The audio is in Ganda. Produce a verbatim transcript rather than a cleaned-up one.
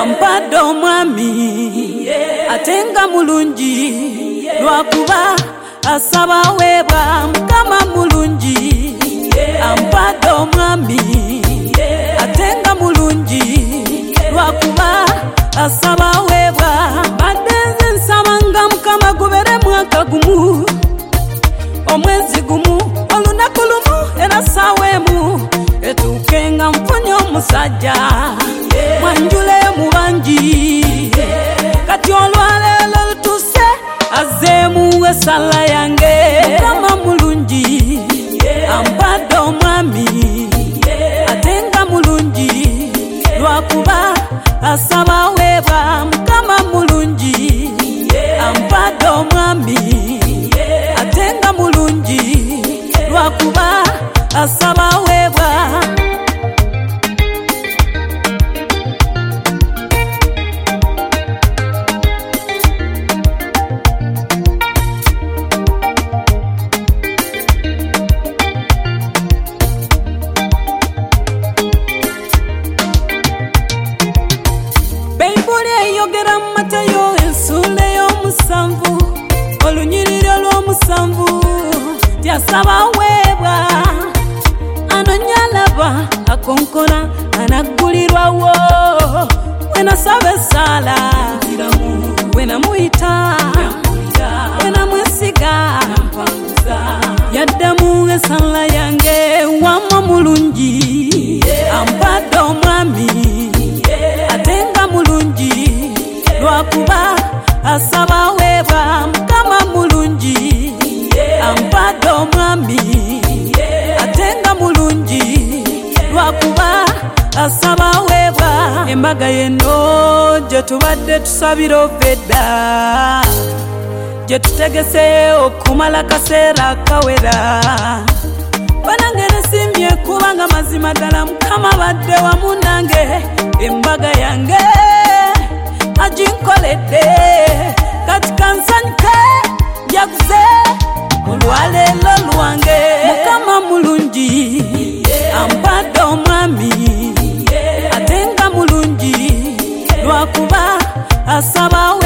ampadde omwami atenga mulungi lwakuba asaba weebwa mukama mulungi ampadde omwami atenga mulungi lwakuba asaba weebwa badde nze nsabanga mukama gubere mwaka gumu omwezi gumu olunaku lumu era ssaawa emu etuukenga nfunye omusajja mwanjule mu bangi kati olwaleero lutuuse azzeemu essala yange mukama mulungi ampadde omwami atenga mulungi lwakuba asaba weebwa mukama mulungi ampadde omwami atenga mulungi lwakuba asaba weebwa Bayibuli eyogera mu Matayo ensuula ey'omusanvu olunyiriri olw'omusanvu tyasaba weebwa anonya alaba akonkona anaggulirwawo wenasaba essaala wenamuyita wenamwesiga yaddamu essala yange wamma mulungi ampadde omwami atenga mulungi lwakuba asaba weebwa mukama mulungi ampadde omwami atenga mulungi lwakuba asaba weebwa embaga yeno gye tubadde tusabira ovedda gye tutegese okumala kaseera kawera banange nesimbye kubanga mazima ddala mukama badde wamu nange embaga yange aginkoledde kati kansanyuke njaguze olwaleero lwange mukama mulungi ampadde omwami atenga mulungi lwakuba asaba